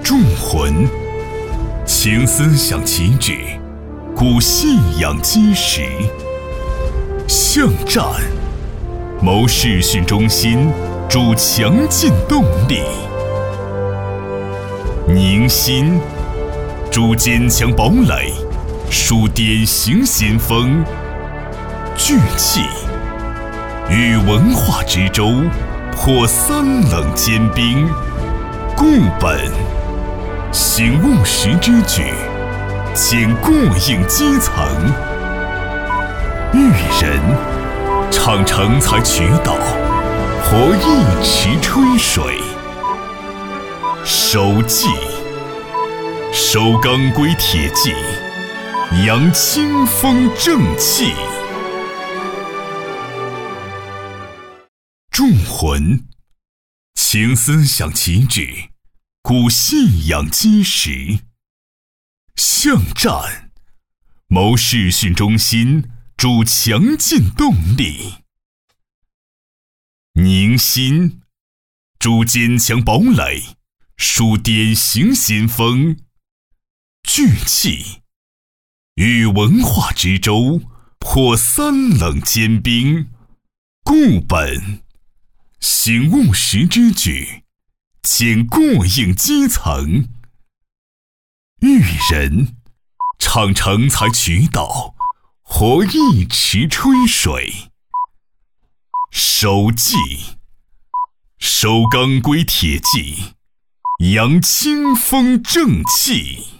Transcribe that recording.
众魂，请思想旗帜，鼓信仰基石。巷战，谋视讯中心，助强劲动力。凝心，助坚强堡垒，树典型先锋。聚气，与文化之舟，破三冷坚冰。固本，行务实之举，请过硬基层。育人，唱成才渠道，活一池春水。守纪，守钢规铁纪，扬清风正气。众魂，请思想旗帜，鼓信仰基石。巷战，谋视讯中心，助强劲动力。凝心，助坚强堡垒，树典型先锋。聚气，与文化之舟，破三冷坚冰。固本，行务实之举，请过硬基层。育人，唱成才渠道，活一池春水。守纪，守钢规铁纪，扬清风正气。